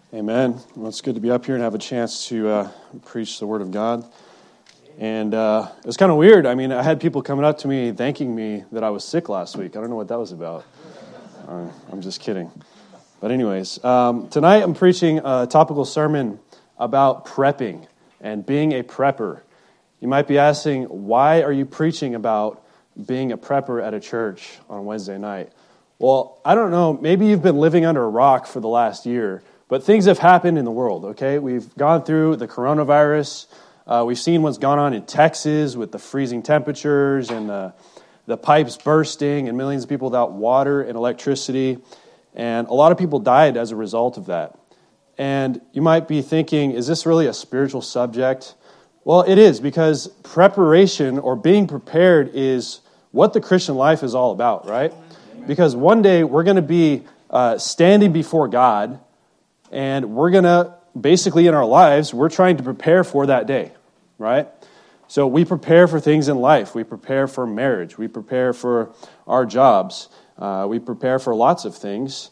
Amen. Well, it's good to be up here and have a chance to preach the Word of God. And it was kind of weird. I mean, I had people coming up to me thanking me that I was sick last week. I don't know what that was about. I'm just kidding. But anyways, tonight I'm preaching a topical sermon about prepping and being a prepper. You might be asking, why are you preaching about being a prepper at a church on Wednesday night? Well, I don't know. Maybe you've been living under a rock for the last year. But things have happened in the world, okay? We've gone through the coronavirus. We've seen what's gone on in Texas with the freezing temperatures and the pipes bursting and millions of people without water and electricity. And a lot of people died as a result of that. And you might be thinking, is this really a spiritual subject? Well, it is, because preparation or being prepared is what the Christian life is all about, right? Because one day we're going to be standing before God. And we're going to, basically in our lives, we're trying to prepare for that day, right? So we prepare for things in life. We prepare for marriage. We prepare for our jobs. We prepare for lots of things.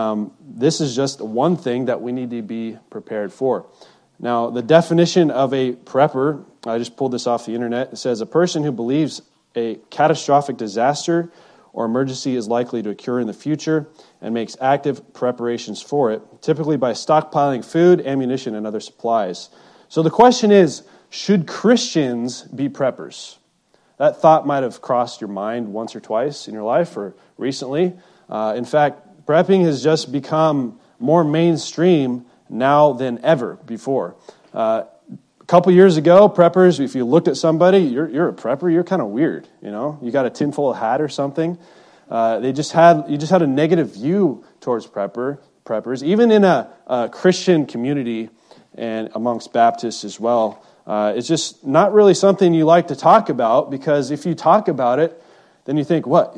This is just one thing that we need to be prepared for. Now, the definition of a prepper, I just pulled this off the internet. It says, a person who believes a catastrophic disaster or emergency is likely to occur in the future and makes active preparations for it, typically by stockpiling food, ammunition, and other supplies. So the question is, should Christians be preppers? That thought might have crossed your mind once or twice in your life or recently. In fact, prepping has just become more mainstream now than ever before. A couple years ago, preppers, if you looked at somebody, you're a prepper, you're kind of weird, you know? You got a tinfoil hat or something. You just had a negative view towards preppers, even in a Christian community and amongst Baptists as well. It's just not really something you like to talk about, because if you talk about it, then you think, what?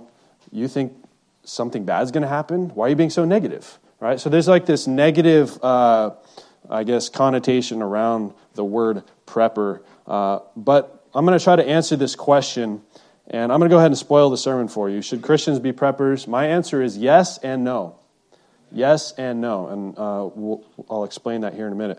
You think something bad's going to happen? Why are you being so negative? Right? So there's like this negative, connotation around the word prepper. But I'm going to try to answer this question. And I'm going to go ahead and spoil the sermon for you. Should Christians be preppers? My answer is yes and no. Yes and no. And I'll explain that here in a minute.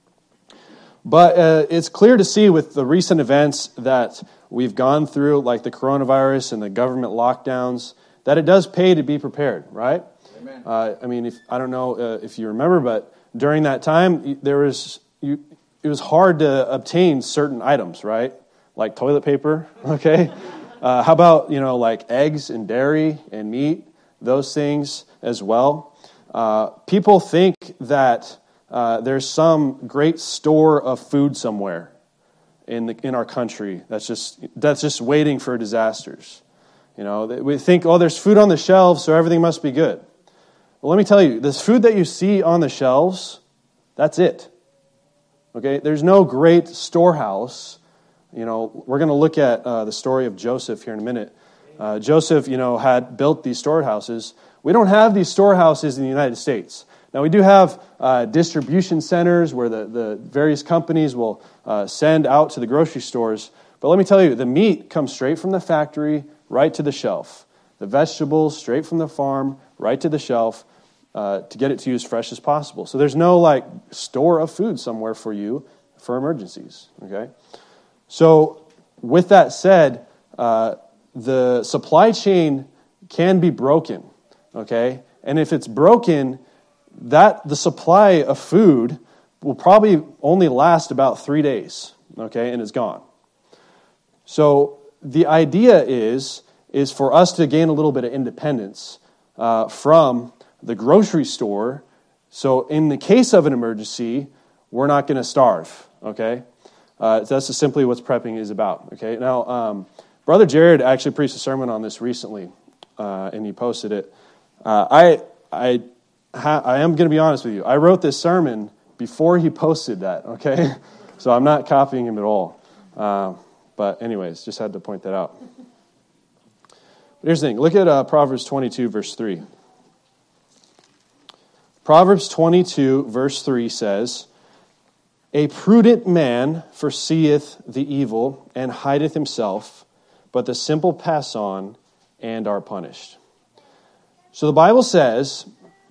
But it's clear to see with the recent events that we've gone through, like the coronavirus and the government lockdowns, that it does pay to be prepared, right? Amen. I don't know if you remember, but during that time, it was hard to obtain certain items, right? Like toilet paper, okay? How about, like eggs and dairy and meat, those things as well. People think that there's some great store of food somewhere in our country that's just waiting for disasters. We think, there's food on the shelves, so everything must be good. Well, let me tell you, this food that you see on the shelves, that's it. Okay, there's no great storehouse. We're going to look at the story of Joseph here in a minute. Joseph, had built these storehouses. We don't have these storehouses in the United States. Now, we do have distribution centers where the various companies will send out to the grocery stores. But let me tell you, the meat comes straight from the factory right to the shelf. The vegetables straight from the farm right to the shelf to get it to you as fresh as possible. So there's no store of food somewhere for you for emergencies. Okay. So, with that said, the supply chain can be broken, okay? And if it's broken, the supply of food will probably only last about 3 days, okay, and it's gone. So, the idea is for us to gain a little bit of independence from the grocery store. So, in the case of an emergency, we're not going to starve, okay? That's just simply what prepping is about. Okay. Now, Brother Jared actually preached a sermon on this recently, and he posted it. I am going to be honest with you. I wrote this sermon before he posted that. Okay, so I'm not copying him at all. But anyways, just had to point that out. But here's the thing. Look at Proverbs 22, verse 3. Proverbs 22, verse 3 says, a prudent man foreseeth the evil and hideth himself, but the simple pass on and are punished. So the Bible says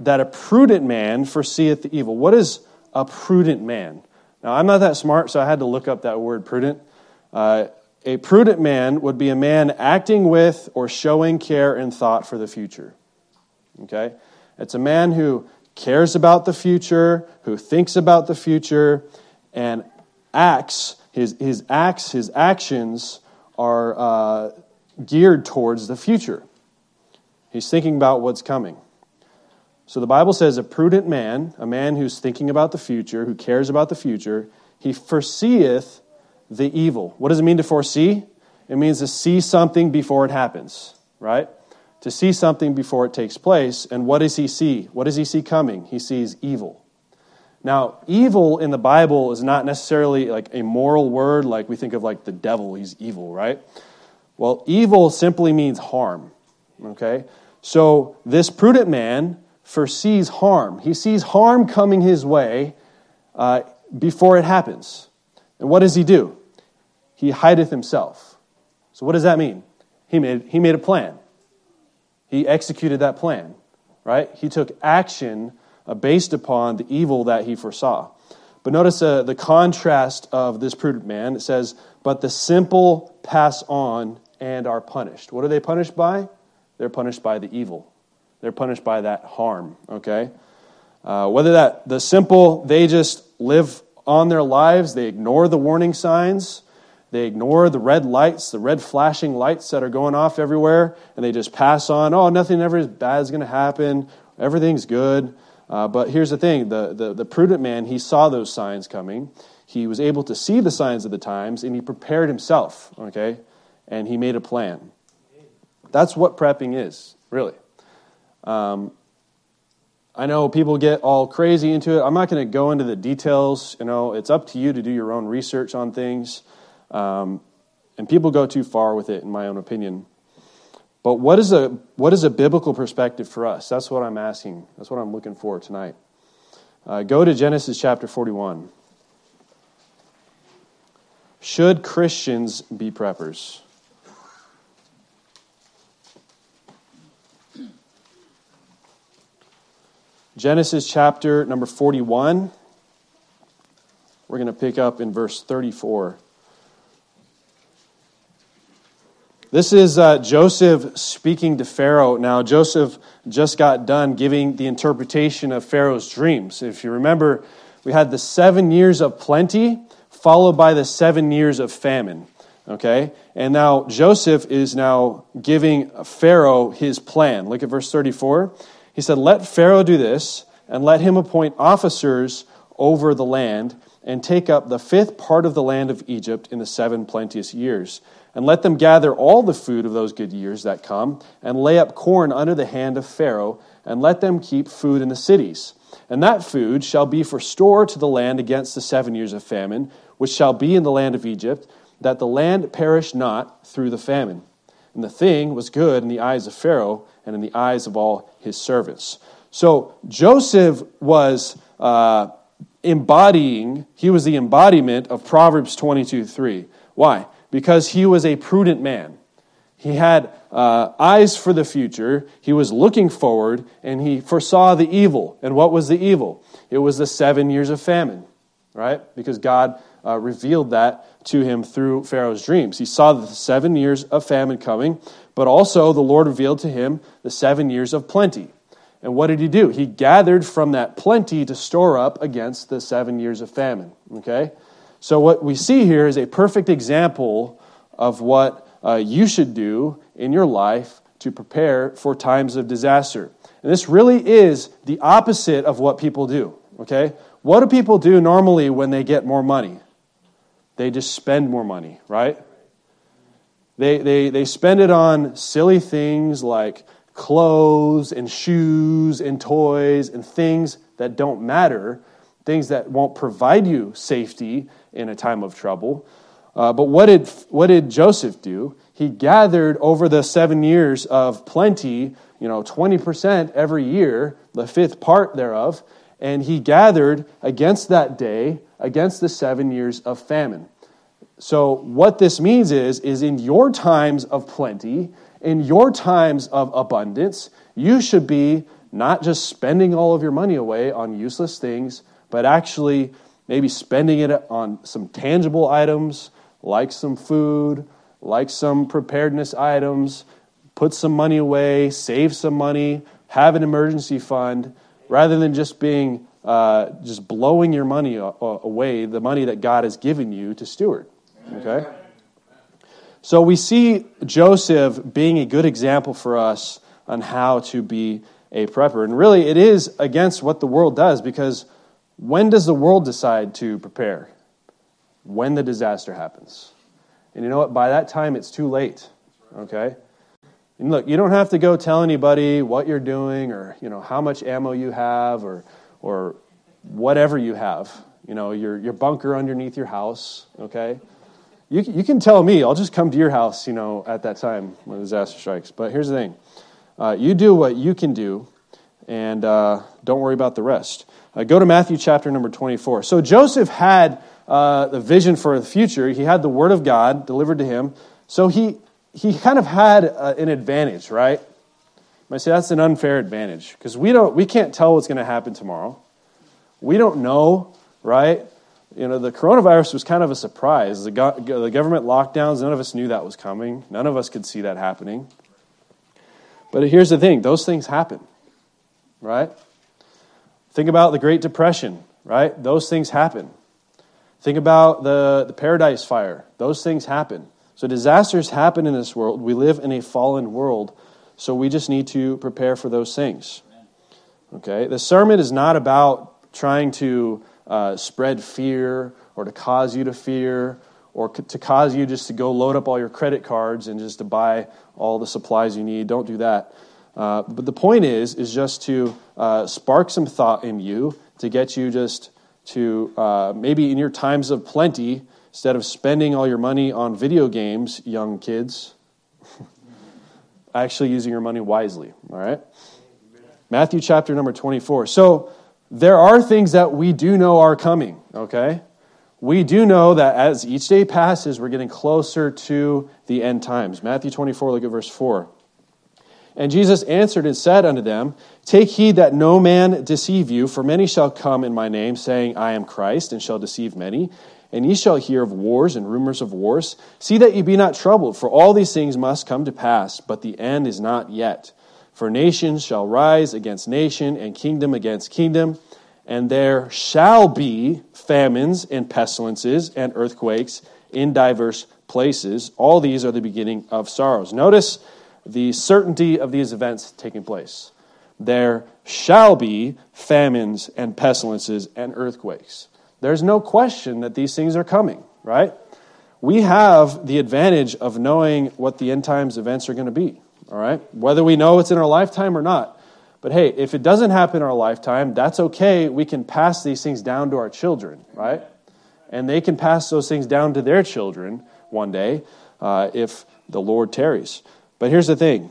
that a prudent man foreseeth the evil. What is a prudent man? Now, I'm not that smart, so I had to look up that word prudent. A prudent man would be a man acting with or showing care and thought for the future. Okay? It's a man who cares about the future, who thinks about the future, and acts. His actions are geared towards the future. He's thinking about what's coming. So the Bible says a prudent man, a man who's thinking about the future, who cares about the future, he foreseeth the evil. What does it mean to foresee? It means to see something before it happens, right? To see something before it takes place. And what does he see? What does he see coming? He sees evil. Now, evil in the Bible is not necessarily like a moral word, like we think of like the devil, he's evil, right? Well, evil simply means harm, okay? So this prudent man foresees harm. He sees harm coming his way before it happens. And what does he do? He hideth himself. So what does that mean? He made a plan. He executed that plan, right? He took action based upon the evil that he foresaw. But notice the contrast of this prudent man. It says, but the simple pass on and are punished. What are they punished by? They're punished by the evil. They're punished by that harm, okay? Whether the simple, they just live on their lives, they ignore the warning signs, they ignore the red lights, the red flashing lights that are going off everywhere, and they just pass on, oh, nothing ever as bad is going to happen, everything's good. But here's the thing, the prudent man, he saw those signs coming, he was able to see the signs of the times, and he prepared himself, okay? And he made a plan. That's what prepping is, really. I know people get all crazy into it. I'm not going to go into the details. It's up to you to do your own research on things. And people go too far with it, in my own opinion. But what is a biblical perspective for us? That's what I'm asking. That's what I'm looking for tonight. Go to Genesis chapter 41. Should Christians be preppers? Genesis chapter number 41. We're going to pick up in verse 34. This is Joseph speaking to Pharaoh. Now, Joseph just got done giving the interpretation of Pharaoh's dreams. If you remember, we had the 7 years of plenty, followed by the 7 years of famine. Okay? And now Joseph is now giving Pharaoh his plan. Look at verse 34. He said, let Pharaoh do this, and let him appoint officers over the land, and take up the 5th part of the land of Egypt in the 7 plenteous years. And let them gather all the food of those good years that come, and lay up corn under the hand of Pharaoh, and let them keep food in the cities. And that food shall be for store to the land against the 7 years of famine, which shall be in the land of Egypt, that the land perish not through the famine. And the thing was good in the eyes of Pharaoh, and in the eyes of all his servants. So Joseph was the embodiment of Proverbs 22:3. Why? Because he was a prudent man. He had eyes for the future. He was looking forward, and he foresaw the evil. And what was the evil? It was the 7 years of famine, right? Because God revealed that to him through Pharaoh's dreams. He saw the 7 years of famine coming, but also the Lord revealed to him the 7 years of plenty. And what did he do? He gathered from that plenty to store up against the 7 years of famine. Okay? So what we see here is a perfect example of what you should do in your life to prepare for times of disaster. And this really is the opposite of what people do. Okay? What do people do normally when they get more money? They just spend more money, right? They spend it on silly things like clothes and shoes and toys and things that don't matter, things that won't provide you safety in a time of trouble. But what did Joseph do? He gathered over the 7 years of plenty, 20% every year, the 5th part thereof, and he gathered against that day, against the 7 years of famine. So what this means is in your times of plenty, in your times of abundance, you should be not just spending all of your money away on useless things, but actually maybe spending it on some tangible items, like some food, like some preparedness items, put some money away, save some money, have an emergency fund, rather than just being just blowing your money away, the money that God has given you to steward. Okay? So we see Joseph being a good example for us on how to be a prepper. And really, it is against what the world does, because when does the world decide to prepare? When the disaster happens. And you know what? By that time, it's too late. Okay? And look, you don't have to go tell anybody what you're doing or, how much ammo you have or whatever you have. Your bunker underneath your house, okay? You can tell me. I'll just come to your house, at that time when the disaster strikes. But here's the thing. You do what you can do, and don't worry about the rest. Go to Matthew chapter number 24. So Joseph had the vision for the future. He had the word of God delivered to him. So he kind of had an advantage, right? You might say that's an unfair advantage, because we can't tell what's going to happen tomorrow. We don't know, right? The coronavirus was kind of a surprise. The government lockdowns, none of us knew that was coming. None of us could see that happening. But here's the thing, those things happen, right? Think about the Great Depression, right? Those things happen. Think about the Paradise Fire. Those things happen. So disasters happen in this world. We live in a fallen world, so we just need to prepare for those things. Okay? The sermon is not about trying to spread fear or to cause you to fear or to cause you just to go load up all your credit cards and just to buy all the supplies you need. Don't do that. But the point is just to spark some thought in you to get you just to maybe in your times of plenty, instead of spending all your money on video games, young kids, actually using your money wisely. All right? Matthew chapter number 24. So there are things that we do know are coming, okay? We do know that as each day passes, we're getting closer to the end times. Matthew 24, look at verse 4. And Jesus answered and said unto them, Take heed that no man deceive you, for many shall come in my name, saying, I am Christ, and shall deceive many. And ye shall hear of wars and rumors of wars. See that ye be not troubled, for all these things must come to pass, but the end is not yet. For nation shall rise against nation, and kingdom against kingdom, and there shall be famines and pestilences and earthquakes in diverse places. All these are the beginning of sorrows. Notice the certainty of these events taking place. There shall be famines and pestilences and earthquakes. There's no question that these things are coming, right? We have the advantage of knowing what the end times events are going to be, all right? Whether we know it's in our lifetime or not. But hey, if it doesn't happen in our lifetime, that's okay. We can pass these things down to our children, right? And they can pass those things down to their children one day if the Lord tarries. But here's the thing.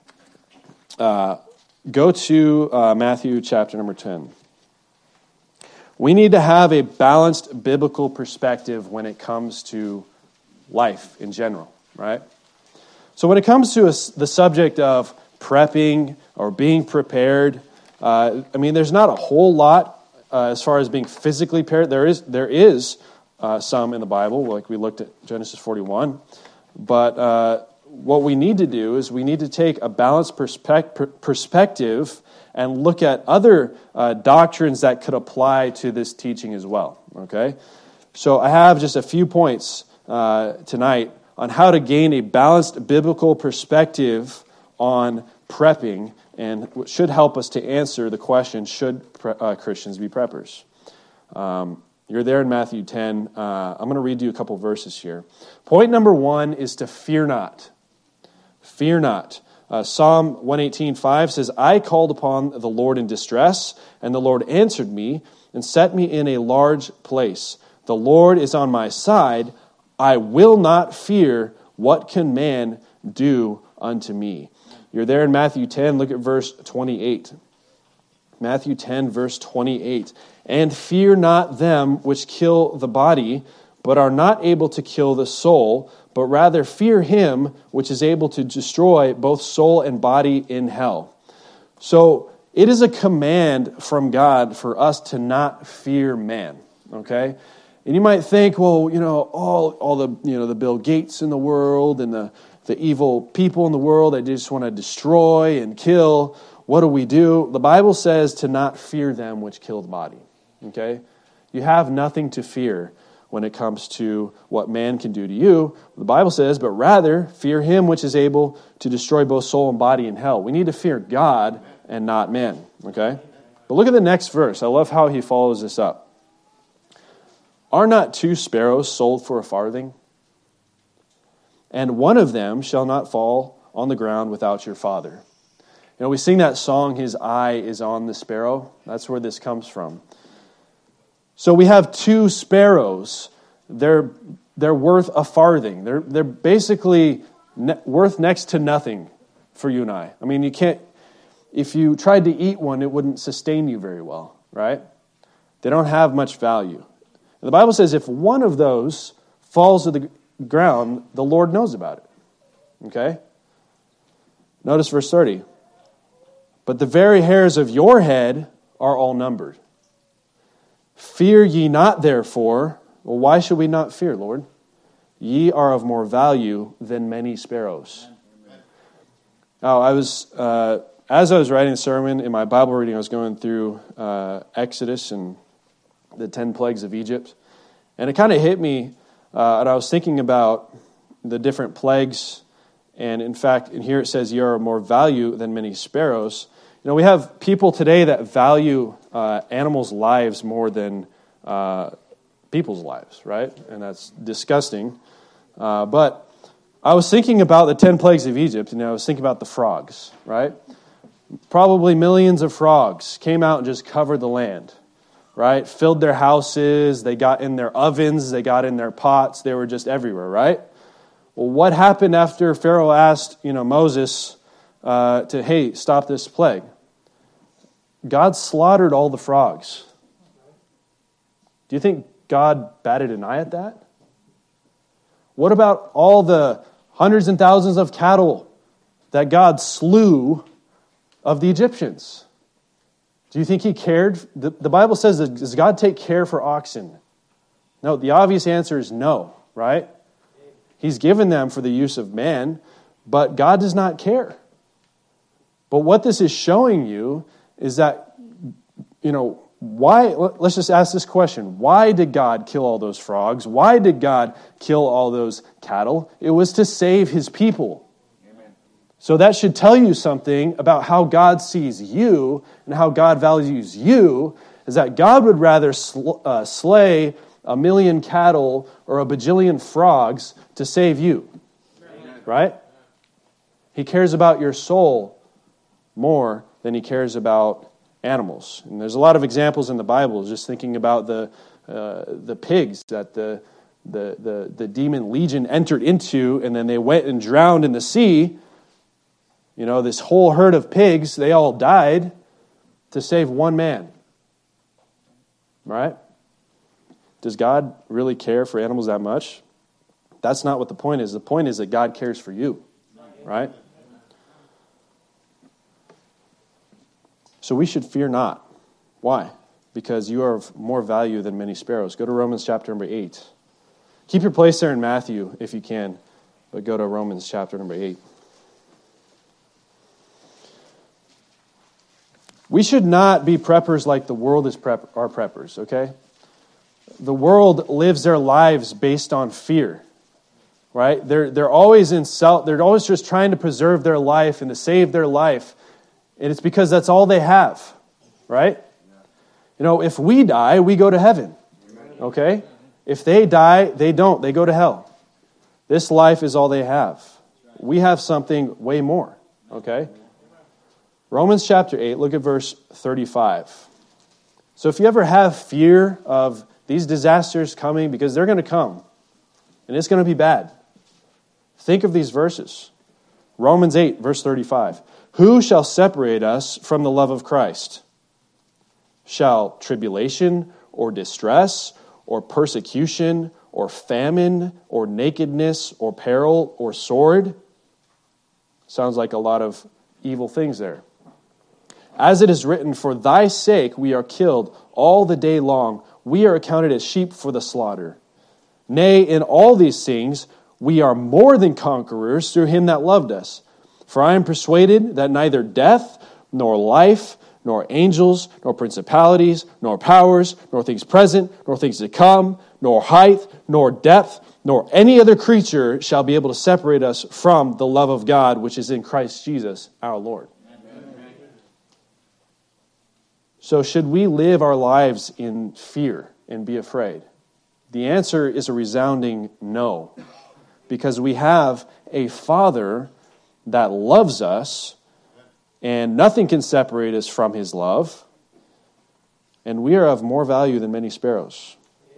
Go to Matthew chapter number 10. We need to have a balanced biblical perspective when it comes to life in general, right? So when it comes to the subject of prepping or being prepared, there's not a whole lot as far as being physically prepared. There is some in the Bible, like we looked at Genesis 41. But what we need to do is we need to take a balanced perspective and look at other doctrines that could apply to this teaching as well, okay? So I have just a few points tonight on how to gain a balanced biblical perspective on prepping, and what should help us to answer the question, should Christians be preppers? You're there in Matthew 10. I'm going to read you a couple verses here. Point number 1 is to fear not. Fear not. Psalm 118:5 says, I called upon the Lord in distress, and the Lord answered me and set me in a large place. The Lord is on my side. I will not fear. What can man do unto me? You're there in Matthew 10. Look at verse 28. Matthew 10, verse 28. And fear not them which kill the body, but are not able to kill the soul, but rather fear him which is able to destroy both soul and body in hell. So It is a command from God for us to not fear man, okay? And you might think, well, all the, the Bill Gates in the world and the evil people in the world that just want to destroy and kill, what do we do? The Bible says to not fear them which kill the body, okay? You have nothing to fear when it comes to what man can do to you. The Bible says, but rather fear him which is able to destroy both soul and body in hell. We need to fear God and not man, okay? But look at the next verse. I love how he follows this up. Are not 2 sparrows sold for a farthing? And one of them shall not fall on the ground without your Father. We sing that song, His eye is on the sparrow. That's where this comes from. So we have 2 sparrows. They're worth a farthing. They're basically worth next to nothing for you and I. I mean, you can't. If you tried to eat one, it wouldn't sustain you very well, right? They don't have much value. And the Bible says if one of those falls to the ground, the Lord knows about it. Okay? Notice verse 30. But the very hairs of your head are all numbered. Fear ye not, therefore. Well, why should we not fear, Lord? Ye are of more value than many sparrows. Now, as I was writing the sermon, in my Bible reading, I was going through Exodus and the 10 plagues of Egypt. And it kind of hit me, and I was thinking about the different plagues. And in fact, in here it says, you are of more value than many sparrows. We have people today that value animals' lives more than people's lives, right? And that's disgusting. But I was thinking about the 10 plagues of Egypt, and I was thinking about the frogs, right? Probably millions of frogs came out and just covered the land, right? Filled their houses, they got in their ovens, they got in their pots, they were just everywhere, right? Well, what happened after Pharaoh asked, Moses to, stop this plague? God slaughtered all the frogs. Do you think God batted an eye at that? What about all the hundreds and thousands of cattle that God slew of the Egyptians? Do you think he cared? The Bible says, does God take care for oxen? No, the obvious answer is no, right? He's given them for the use of man, but God does not care. But what this is showing you is that, why, let's just ask this question. Why did God kill all those frogs? Why did God kill all those cattle? It was to save his people. Amen. So that should tell you something about how God sees you and how God values you, is that God would rather slay 1 million cattle or a bajillion frogs to save you. Amen. Right? He cares about your soul more than he cares about animals. And there's a lot of examples in the Bible, just thinking about the pigs that the demon legion entered into, and then they went and drowned in the sea. This whole herd of pigs, they all died to save one man. Right? Does God really care for animals that much? That's not what the point is. The point is that God cares for you. Right? So we should fear not. Why? Because you are of more value than many sparrows. Go to Romans chapter number 8. Keep your place there in Matthew if you can, but go to Romans chapter number 8. We should not be preppers like the world is are preppers, okay? The world lives their lives based on fear, right? They're always they're always just trying to preserve their life and to save their life. And it's because that's all they have, right? If we die, we go to heaven, okay? If they die, they don't. They go to hell. This life is all they have. We have something way more, okay? Romans chapter 8, look at verse 35. So if you ever have fear of these disasters coming, because they're going to come, and it's going to be bad, think of these verses. Romans 8, verse 35. Who shall separate us from the love of Christ? Shall tribulation or distress or persecution or famine or nakedness or peril or sword? Sounds like a lot of evil things there. As it is written, for thy sake we are killed all the day long. We are accounted as sheep for the slaughter. Nay, in all these things we are more than conquerors through him that loved us. For I am persuaded that neither death, nor life, nor angels, nor principalities, nor powers, nor things present, nor things to come, nor height, nor depth, nor any other creature shall be able to separate us from the love of God, which is in Christ Jesus our Lord. Amen. So should we live our lives in fear and be afraid? The answer is a resounding no, because we have a Father that loves us, and nothing can separate us from his love, and we are of more value than many sparrows.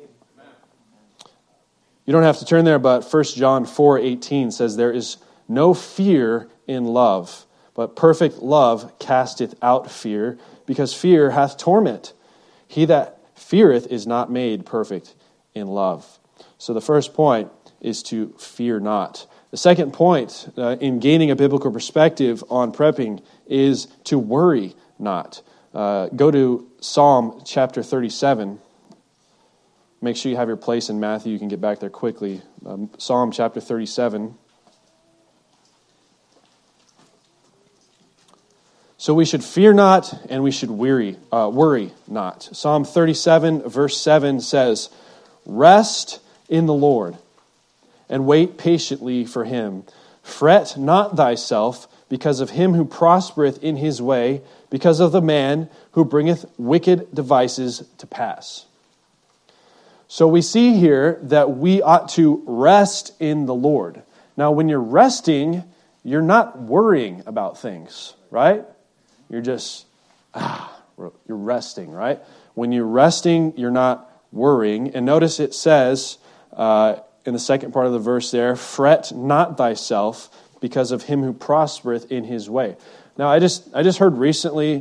You don't have to turn there, but 1 John 4:18 says, there is no fear in love, but perfect love casteth out fear, because fear hath torment. He that feareth is not made perfect in love. So the first point is to fear not. The second point in gaining a biblical perspective on prepping is to worry not. Go to Psalm chapter 37. Make sure you have your place in Matthew. You can get back there quickly. Psalm chapter 37. So we should fear not, and we should worry not. Psalm 37, verse 7 says, rest in the Lord, and wait patiently for him. Fret not thyself because of him who prospereth in his way, because of the man who bringeth wicked devices to pass. So we see here that we ought to rest in the Lord. Now, when you're resting, you're not worrying about things, right? You're just, you're resting, right? When you're resting, you're not worrying. And notice it says in the second part of the verse there, fret not thyself because of him who prospereth in his way. Now, I just heard recently,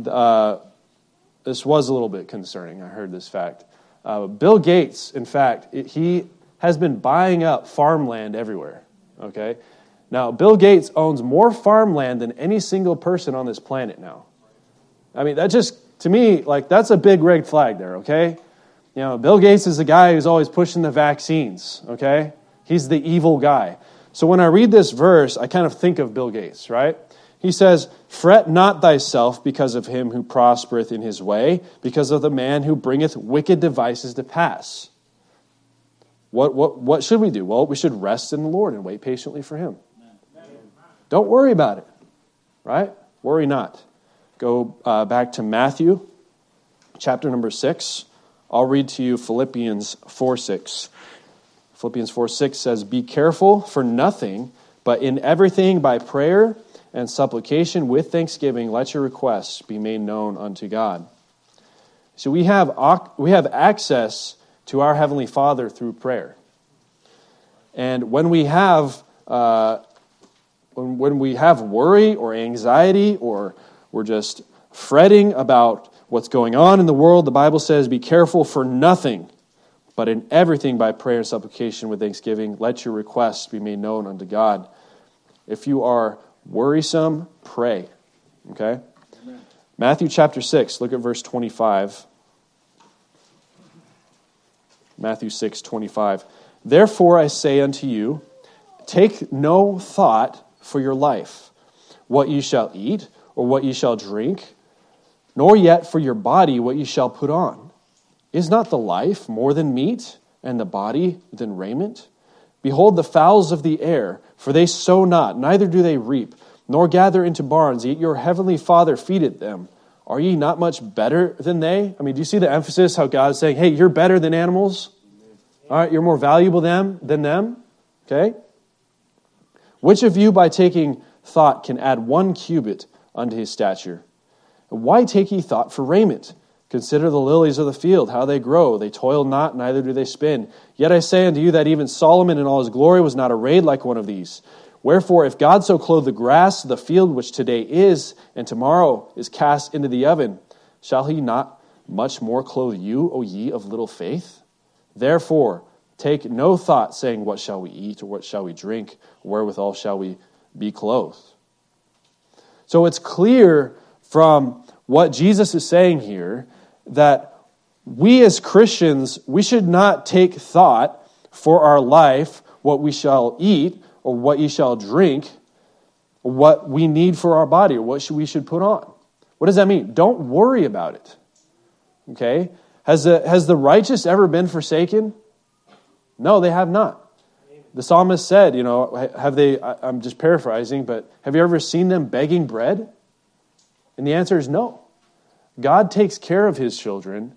this was a little bit concerning. I heard this fact. Bill Gates, in fact, he has been buying up farmland everywhere, okay? Now, Bill Gates owns more farmland than any single person on this planet now. I mean, that just, to me, like, that's a big red flag there, okay? You know, Bill Gates is the guy who's always pushing the vaccines, okay? He's the evil guy. So when I read this verse, I kind of think of Bill Gates, right? He says, fret not thyself because of him who prospereth in his way, because of the man who bringeth wicked devices to pass. What should we do? Well, we should rest in the Lord and wait patiently for him. Don't worry about it, right? Worry not. Go back to Matthew, chapter number 6. I'll read to you Philippians 4:6. Philippians 4:6 says, be careful for nothing, but in everything by prayer and supplication with thanksgiving, let your requests be made known unto God. So we have access to our Heavenly Father through prayer. And when we have worry or anxiety, or we're just fretting about what's going on in the world, the Bible says, be careful for nothing, but in everything by prayer and supplication with thanksgiving, let your requests be made known unto God. If you are worrisome, pray. Okay? Amen. Matthew chapter 6, look at verse 25. Matthew 6:25. Therefore I say unto you, take no thought for your life, what ye shall eat, or what ye shall drink, nor yet for your body what ye shall put on. Is not the life more than meat, and the body than raiment? Behold the fowls of the air, for they sow not, neither do they reap, nor gather into barns, yet your heavenly Father feedeth them. Are ye not much better than they? I mean, do you see the emphasis, how God's saying, hey, you're better than animals? All right, you're more valuable than them? Okay? Which of you by taking thought can add 1 cubit unto his stature? And why take ye thought for raiment? Consider the lilies of the field, how they grow. They toil not, neither do they spin. Yet I say unto you that even Solomon in all his glory was not arrayed like one of these. Wherefore, if God so clothe the grass of the field, which today is, and tomorrow is cast into the oven, shall he not much more clothe you, O ye of little faith? Therefore, take no thought, saying, what shall we eat, or what shall we drink, or wherewithal shall we be clothed? So it's clear from what Jesus is saying here that we as Christians, we should not take thought for our life, what we shall eat or what ye shall drink, or what we need for our body or what we should put on. What does that mean? Don't worry about it. Okay? Has the righteous ever been forsaken? No, they have not. The psalmist said, I'm just paraphrasing, but have you ever seen them begging bread? And the answer is no. God takes care of his children.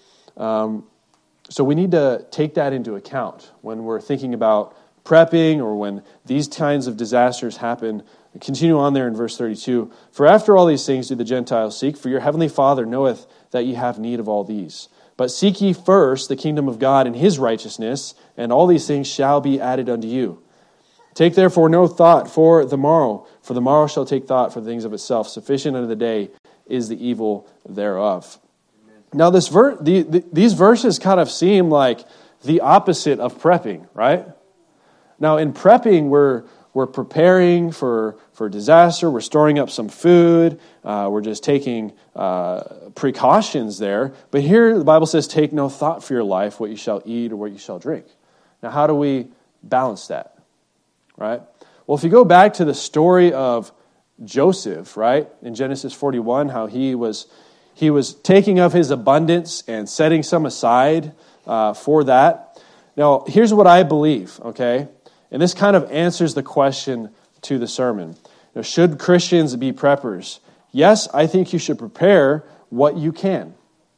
So we need to take that into account when we're thinking about prepping or when these kinds of disasters happen. Continue on there in verse 32. For after all these things do the Gentiles seek, for your heavenly Father knoweth that ye have need of all these. But seek ye first the kingdom of God and his righteousness, and all these things shall be added unto you. Take therefore no thought for the morrow shall take thought for the things of itself. Sufficient unto the day is the evil thereof. Now, these verses kind of seem like the opposite of prepping, right? Now, in prepping, we're preparing for disaster. We're storing up some food. We're just taking precautions there. But here, the Bible says, take no thought for your life, what you shall eat or what you shall drink. Now, how do we balance that, right? Well, if you go back to the story of Joseph, right, in Genesis 41, how he was taking of his abundance and setting some aside for that. Now, here's what I believe, okay? And this kind of answers the question to the sermon. Now, should Christians be preppers? Yes, I think you should prepare what you can.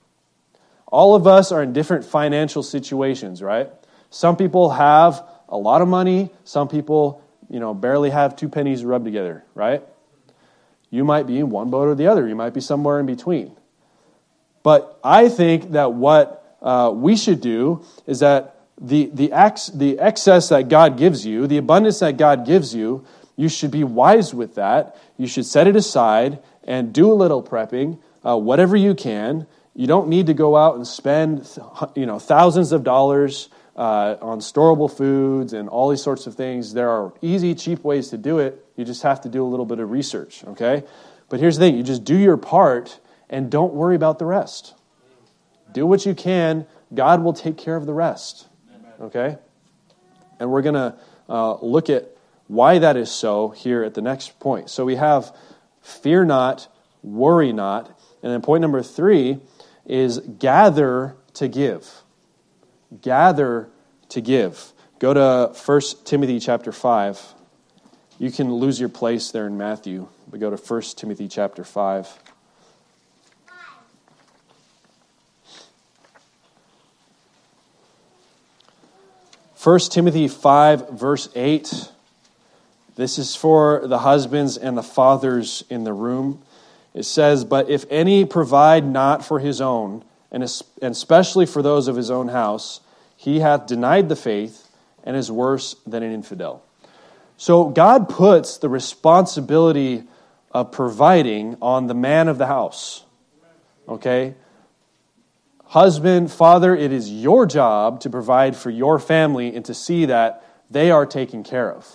All of us are in different financial situations, right? Some people have a lot of money. Some people, barely have 2 pennies rubbed together, right? You might be in one boat or the other. You might be somewhere in between. But I think that what we should do is that the excess that God gives you, the abundance that God gives you, you should be wise with that. You should set it aside and do a little prepping, whatever you can. You don't need to go out and spend thousands of dollars on storable foods and all these sorts of things. There are easy, cheap ways to do it. You just have to do a little bit of research, okay? But here's the thing. You just do your part and don't worry about the rest. Do what you can. God will take care of the rest. Okay? And we're going to look at why that is so here at the next point. So we have fear not, worry not. And then point number 3 is gather to give. Gather to give. Go to 1 Timothy chapter 5. You can lose your place there in Matthew, but go to 1 Timothy chapter 5. 1 Timothy 5, verse 8. This is for the husbands and the fathers in the room. It says, "But if any provide not for his own, and especially for those of his own house, he hath denied the faith and is worse than an infidel." So God puts the responsibility of providing on the man of the house. Okay? Husband, father, it is your job to provide for your family and to see that they are taken care of.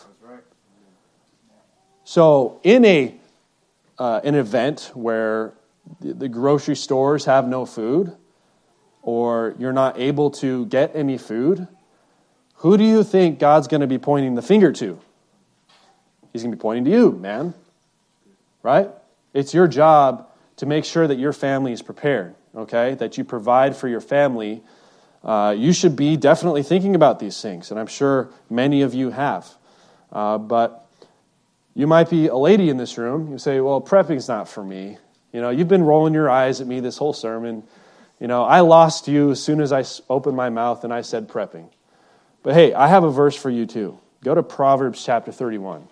So in an event where the grocery stores have no food, or you're not able to get any food, who do you think God's going to be pointing the finger to? He's going to be pointing to you, man. Right? It's your job to make sure that your family is prepared, okay? That you provide for your family. You should be definitely thinking about these things, and I'm sure many of you have. But you might be a lady in this room. You say, well, prepping's not for me. You've been rolling your eyes at me this whole sermon. I lost you as soon as I opened my mouth and I said prepping. But hey, I have a verse for you too. Go to Proverbs chapter 31.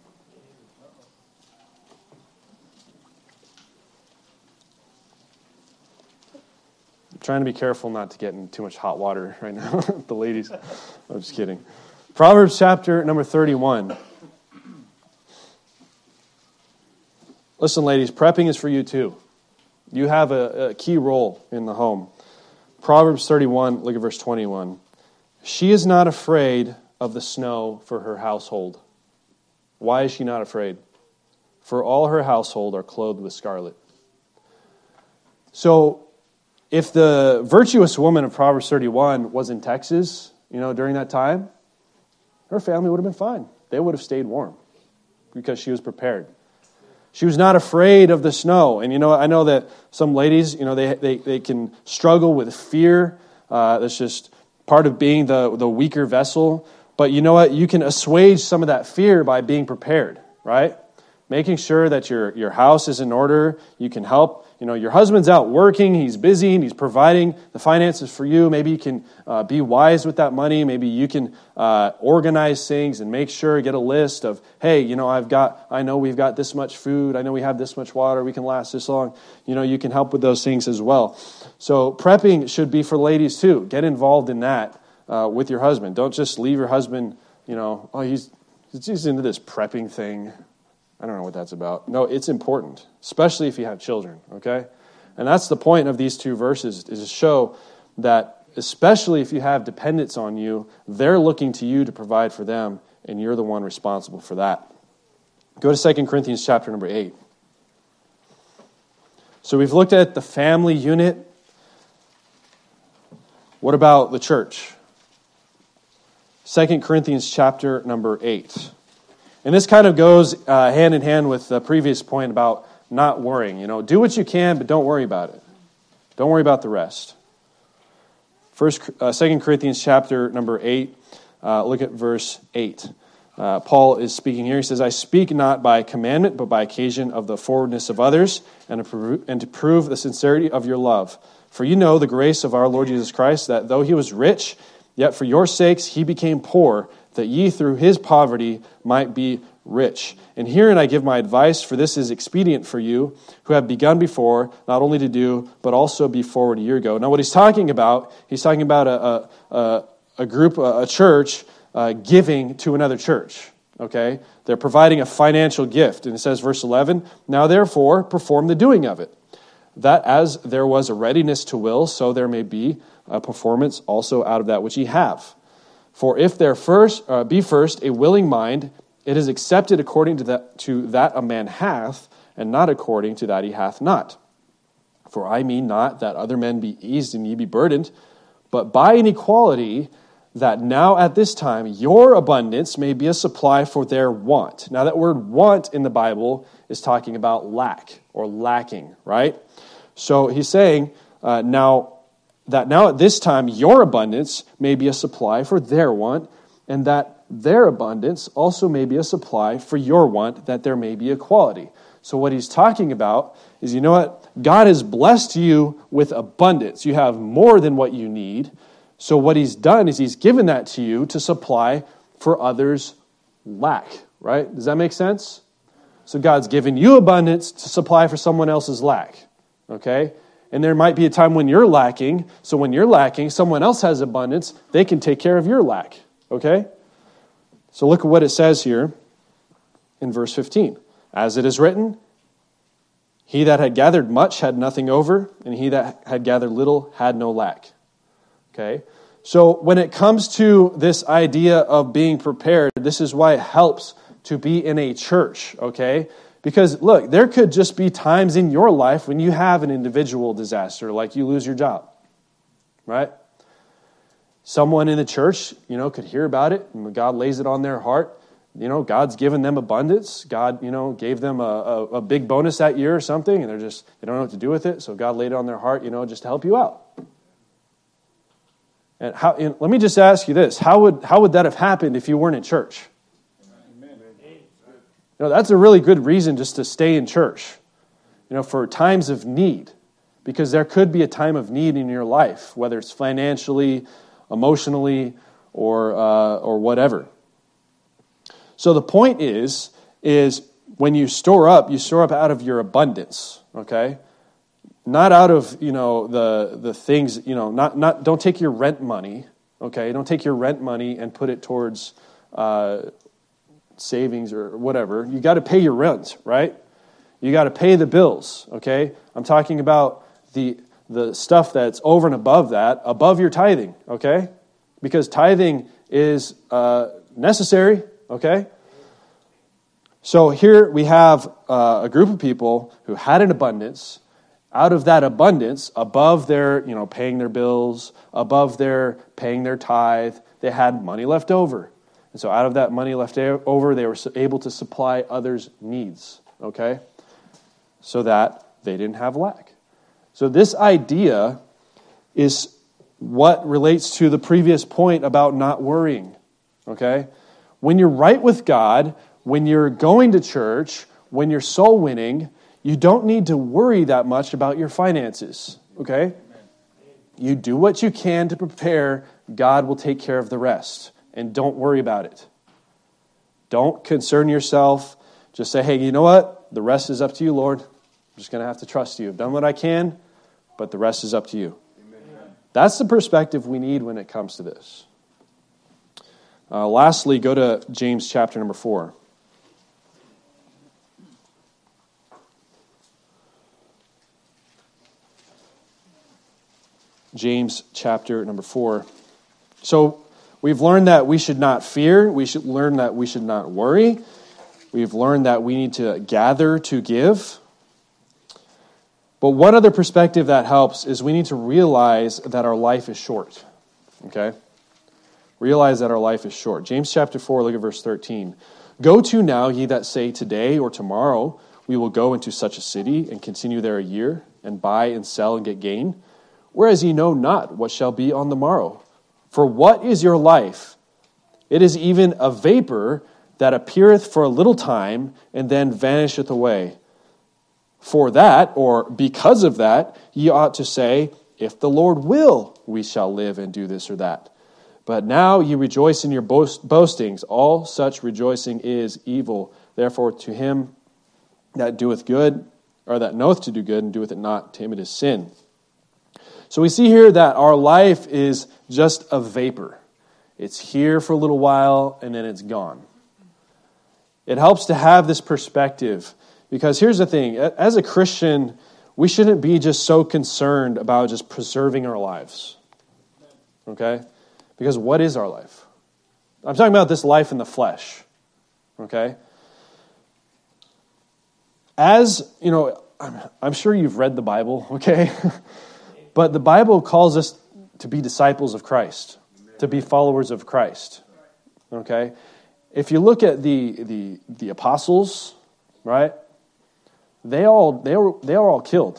I'm trying to be careful not to get in too much hot water right now. The ladies. I'm just kidding. Proverbs chapter number 31. Listen, ladies, prepping is for you too. You have a key role in the home. Proverbs 31, look at verse 21. She is not afraid of the snow for her household. Why is she not afraid? For all her household are clothed with scarlet. So if the virtuous woman of Proverbs 31 was in Texas, during that time, her family would have been fine. They would have stayed warm because she was prepared. She was not afraid of the snow. And I know that some ladies, they can struggle with fear. That's just part of being the weaker vessel. But you know what? You can assuage some of that fear by being prepared, right? Making sure that your house is in order. You can help. Your husband's out working. He's busy and he's providing the finances for you. Maybe you can be wise with that money. Maybe you can organize things and make sure, get a list of, hey, I know we've got this much food. I know we have this much water. We can last this long. You can help with those things as well. So prepping should be for ladies too. Get involved in that with your husband. Don't just leave your husband, he's into this prepping thing. I don't know what that's about. No, it's important, especially if you have children, okay? And that's the point of these two verses, is to show that especially if you have dependents on you, they're looking to you to provide for them, and you're the one responsible for that. Go to 2 Corinthians chapter number 8. So we've looked at the family unit. What about the church? 2 Corinthians chapter number 8. And this kind of goes hand in hand with the previous point about not worrying. Do what you can, but don't worry about it. Don't worry about the rest. 2 Corinthians chapter number 8, look at verse 8. Paul is speaking here. He says, I speak not by commandment, but by occasion of the forwardness of others, and to prove the sincerity of your love. For you know the grace of our Lord Jesus Christ, that though he was rich, yet for your sakes he became poor, that ye through his poverty might be rich. And herein I give my advice, for this is expedient for you, who have begun before, not only to do, but also be forward a year ago. Now what he's talking about a group, a church, giving to another church. Okay? They're providing a financial gift. And it says, verse 11, now therefore perform the doing of it, that as there was a readiness to will, so there may be a performance also out of that which ye have. For if there be first a willing mind, it is accepted according to that a man hath, and not according to that he hath not. For I mean not that other men be eased and ye be burdened, but by an equality, that now at this time your abundance may be a supply for their want. Now that word want in the Bible is talking about lack or lacking, right? So he's saying now at this time your abundance may be a supply for their want, and that their abundance also may be a supply for your want, that there may be equality. So what he's talking about is, you know what? God has blessed you with abundance. You have more than what you need. So what he's done is he's given that to you to supply for others' lack, right? Does that make sense? So God's given you abundance to supply for someone else's lack, okay? And there might be a time when you're lacking. So when you're lacking, someone else has abundance. They can take care of your lack. Okay? So look at what it says here in verse 15. As it is written, he that had gathered much had nothing over, and he that had gathered little had no lack. Okay? So when it comes to this idea of being prepared, this is why it helps to be in a church. Okay? Because, look, there could just be times in your life when you have an individual disaster, like you lose your job, right? Someone in the church, could hear about it, and God lays it on their heart. God's given them abundance. God, gave them a big bonus that year or something, and they don't know what to do with it, so God laid it on their heart, just to help you out. And let me just ask you this. How would that have happened if you weren't in church? That's a really good reason just to stay in church, for times of need, because there could be a time of need in your life, whether it's financially, emotionally, or whatever. So the point is when you store up out of your abundance, okay? Not out of, the things, don't take your rent money, okay? Don't take your rent money and put it towards savings or whatever. You got to pay your rent, right? You got to pay the bills, okay? I'm talking about the stuff that's over and above that, above your tithing, okay? Because tithing is necessary, okay? So here we have a group of people who had an abundance. out of that abundance, above their, paying their bills, above their paying their tithe, they had money left over. And so out of that money left over, they were able to supply others' needs, okay? So that they didn't have lack. So this idea is what relates to the previous point about not worrying, okay? When you're right with God, when you're going to church, when you're soul winning, you don't need to worry that much about your finances, okay? You do what you can to prepare. God will take care of the rest. And don't worry about it. Don't concern yourself. Just say, hey, you know what? The rest is up to you, Lord. I'm just going to have to trust you. I've done what I can, but the rest is up to you. Amen. That's the perspective we need when it comes to this. Lastly, go to James chapter number 4. James chapter number 4. So we've learned that we should not fear. We should learn that we should not worry. We've learned that we need to gather to give. But one other perspective that helps is we need to realize that our life is short. Okay? Realize that our life is short. James chapter 4, look at verse 13. Go to now, ye that say, today or tomorrow we will go into such a city and continue there a year, and buy and sell and get gain. Whereas ye know not what shall be on the morrow. For what is your life? It is even a vapor that appeareth for a little time, and then vanisheth away. For that, or because of that, ye ought to say, if the Lord will, we shall live and do this or that. But now ye rejoice in your boastings. All such rejoicing is evil. Therefore to him that doeth good, or that knoweth to do good, and doeth it not, to him it is sin. So we see here that our life is just a vapor. It's here for a little while, and then it's gone. It helps to have this perspective, because here's the thing. As a Christian, we shouldn't be just so concerned about just preserving our lives. Okay? Because what is our life? I'm talking about this life in the flesh. Okay? As, I'm sure you've read the Bible, okay? But the Bible calls us to be disciples of Christ, to be followers of Christ. Okay? If you look at the apostles, right? They were all killed.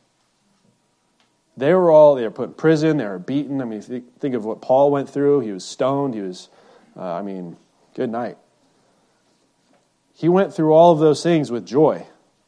They were put in prison. They were beaten. I mean, think of what Paul went through. He was stoned. He was, good night. He went through all of those things with joy.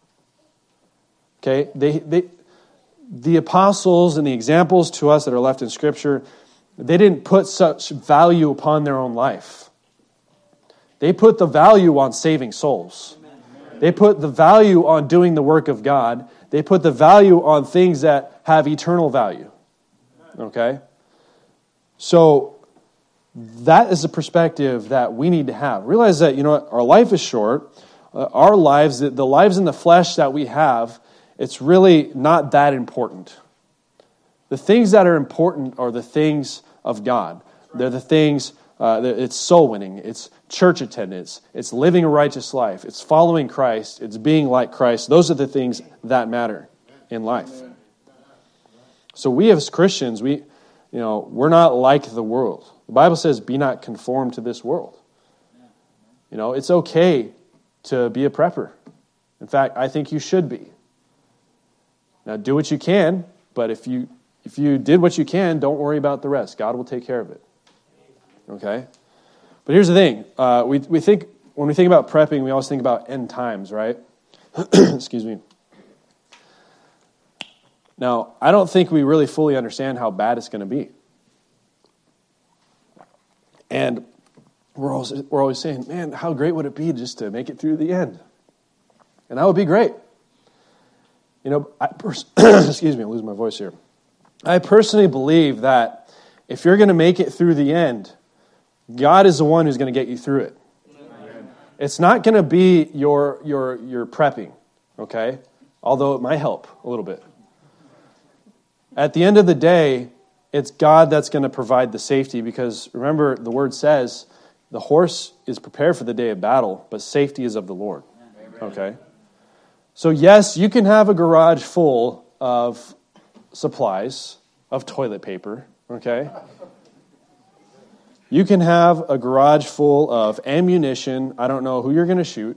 Okay, the apostles and the examples to us that are left in Scripture, they didn't put such value upon their own life. They put the value on saving souls. They put the value on doing the work of God. They put the value on things that have eternal value. Okay? So that is the perspective that we need to have. Realize that, our life is short. Our lives, the lives in the flesh that we have, it's really not that important. The things that are important are the things of God. They're the things, it's soul winning, it's church attendance, it's living a righteous life, it's following Christ, it's being like Christ. Those are the things that matter in life. So we as Christians, we're not like the world. The Bible says, be not conformed to this world. It's okay to be a prepper. In fact, I think you should be. Now, do what you can, but if you did what you can, don't worry about the rest. God will take care of it. Okay? But here's the thing. We think, when we think about prepping, we always think about end times, right? Excuse me. Now, I don't think we really fully understand how bad it's going to be. And we're always saying, man, how great would it be just to make it through the end? And that would be great. Excuse me, I'm losing my voice here. I personally believe that if you're going to make it through the end, God is the one who's going to get you through it. Amen. It's not going to be your prepping, okay? Although it might help a little bit. At the end of the day, it's God that's going to provide the safety, because remember, the word says, the horse is prepared for the day of battle, but safety is of the Lord. Okay? So yes, you can have a garage full of supplies of toilet paper, okay? You can have a garage full of ammunition. I don't know who you're going to shoot.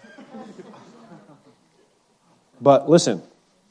But listen,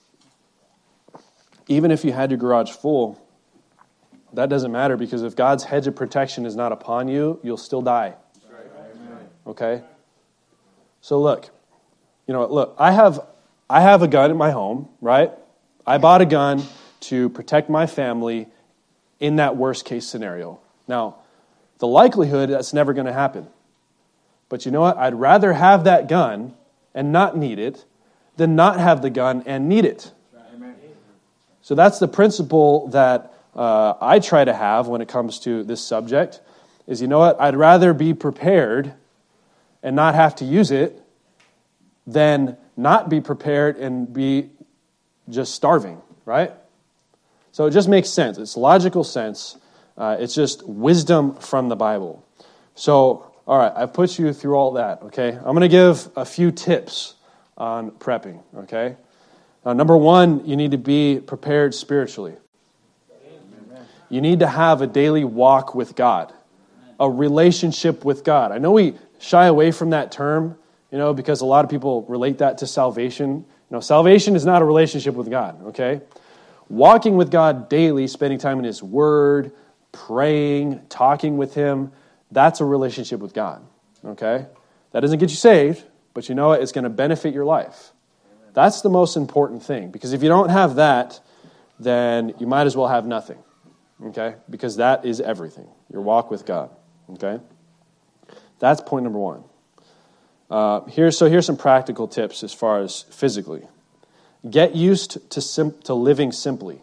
even if you had your garage full, that doesn't matter, because if God's hedge of protection is not upon you, you'll still die. Okay? So look, I have a gun in my home, right? I bought a gun to protect my family in that worst case scenario. Now, the likelihood that's never going to happen. But you know what? I'd rather have that gun and not need it than not have the gun and need it. So that's the principle that I try to have when it comes to this subject, is, you know what? I'd rather be prepared and not have to use it than not be prepared and be just starving, right? So it just makes sense. It's logical sense. It's just wisdom from the Bible. So, all right, I've put you through all that, okay? I'm going to give a few tips on prepping, okay? Number one, you need to be prepared spiritually. You need to have a daily walk with God, a relationship with God. I know we shy away from that term, because a lot of people relate that to salvation. Salvation is not a relationship with God, okay? Walking with God daily, spending time in His Word, praying, talking with Him, that's a relationship with God, okay? That doesn't get you saved, but you know what? It's going to benefit your life. That's the most important thing, because if you don't have that, then you might as well have nothing, okay? Because that is everything, your walk with God, okay? That's point number one. Here's some practical tips as far as physically. Get used to living simply.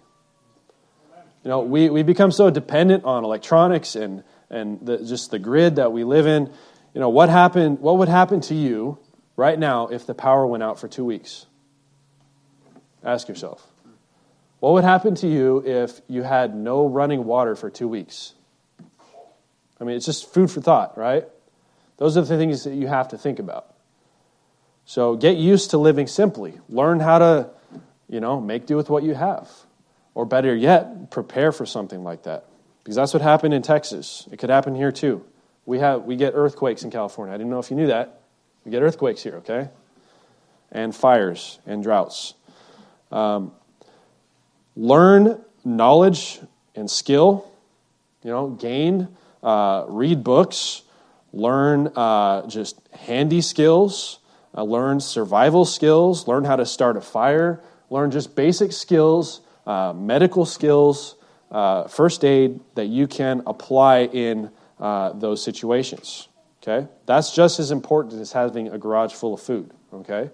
We become so dependent on electronics and just the grid that we live in. What would happen to you right now if the power went out for 2 weeks? Ask yourself. What would happen to you if you had no running water for 2 weeks? I mean, it's just food for thought, right? Those are the things that you have to think about. So get used to living simply. Learn how to, make do with what you have. Or better yet, prepare for something like that. Because that's what happened in Texas. It could happen here too. We get earthquakes in California. I didn't know if you knew that. We get earthquakes here, okay? And fires and droughts. Learn knowledge and skill. Gain. Read books. Learn just handy skills. Learn survival skills. Learn how to start a fire. Learn just basic skills, medical skills, first aid that you can apply in those situations. Okay? That's just as important as having a garage full of food. Okay?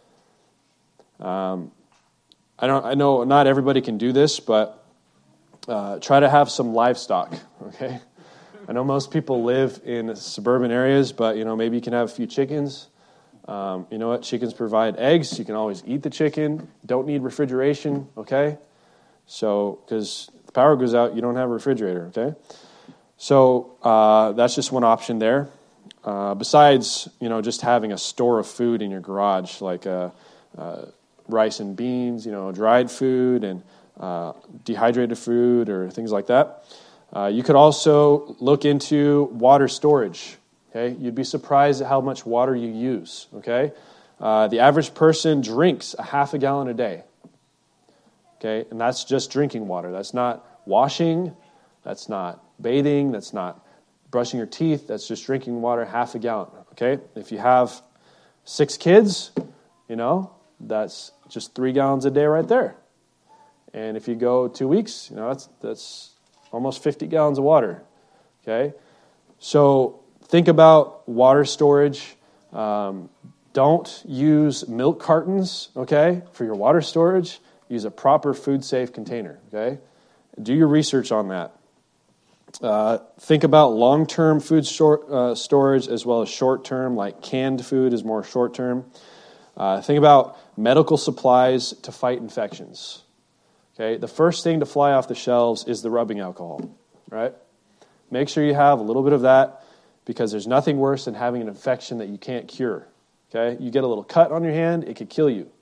I know not everybody can do this, but try to have some livestock. Okay? I know most people live in suburban areas, but maybe you can have a few chickens. You know what? Chickens provide eggs. You can always eat the chicken. Don't need refrigeration, okay? So, because if the power goes out, you don't have a refrigerator, okay? So, that's just one option there. Besides, just having a store of food in your garage, like rice and beans, dried food and dehydrated food or things like that. You could also look into water storage. Okay, you'd be surprised at how much water you use. Okay, the average person drinks a half a gallon a day. Okay, and that's just drinking water. That's not washing. That's not bathing. That's not brushing your teeth. That's just drinking water, half a gallon. Okay, if you have 6 kids, that's just 3 gallons a day right there. And if you go 2 weeks, that's almost 50 gallons of water. Okay, so think about water storage. Don't use milk cartons, okay, for your water storage. Use a proper food-safe container, okay? Do your research on that. Think about long-term food storage as well as short-term, like canned food is more short-term. Think about medical supplies to fight infections. Okay, the first thing to fly off the shelves is the rubbing alcohol, right? Make sure you have a little bit of that, because there's nothing worse than having an infection that you can't cure. Okay, you get a little cut on your hand, it could kill you.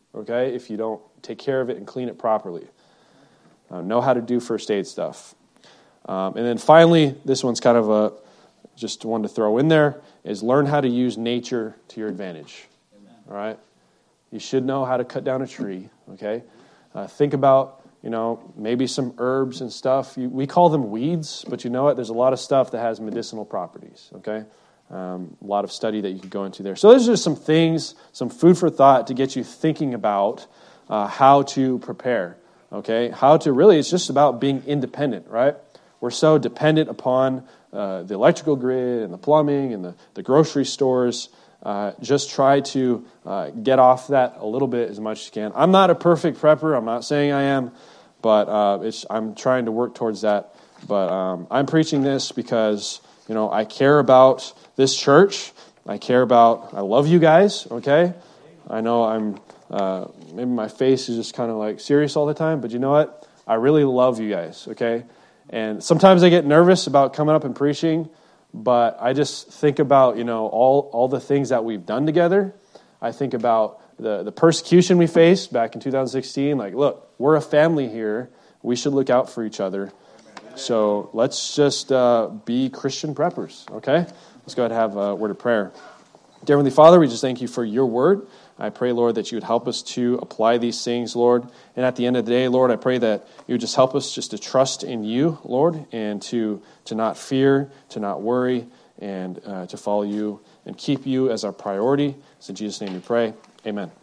okay, if you don't take care of it and clean it properly. Know how to do first aid stuff. And then finally, this one's kind of just one to throw in there, is learn how to use nature to your advantage. Amen. All right? You should know how to cut down a tree, okay? Think about, maybe some herbs and stuff. We call them weeds, but you know what? There's a lot of stuff that has medicinal properties, okay? A lot of study that you could go into there. So those are just some things, some food for thought to get you thinking about how to prepare, okay? How to really, it's just about being independent, right? We're so dependent upon the electrical grid and the plumbing and the grocery stores. Just try to get off that a little bit as much as you can. I'm not a perfect prepper. I'm not saying I am, but I'm trying to work towards that. But I'm preaching this because, I care about this church. I love you guys, okay? I know maybe my face is just kind of like serious all the time, but you know what? I really love you guys, okay? And sometimes I get nervous about coming up and preaching, but I just think about, all the things that we've done together. I think about the persecution we faced back in 2016. Like, look, we're a family here. We should look out for each other. So let's just be Christian preppers, okay? Let's go ahead and have a word of prayer. Dear Heavenly Father, we just thank you for your word. I pray, Lord, that you would help us to apply these things, Lord. And at the end of the day, Lord, I pray that you would just help us just to trust in you, Lord, and to not fear, to not worry, and to follow you and keep you as our priority. So in Jesus' name we pray. Amen.